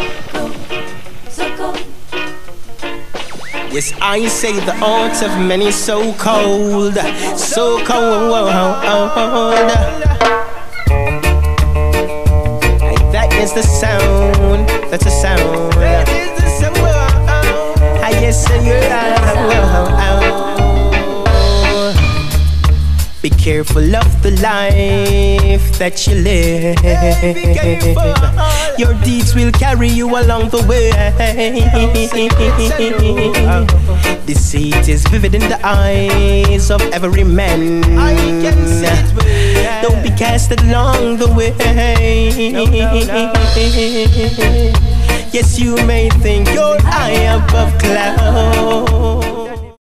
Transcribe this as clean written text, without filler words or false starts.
Yes, I say the hearts of many so cold, so cold. That is the sound, that's the sound. That is the sound. Yes, be careful of the life that you live. Your deeds will carry you along the way. Deceit is vivid in the eyes of every man. Don't be cast along the way. Yes, you may think you're high above clouds,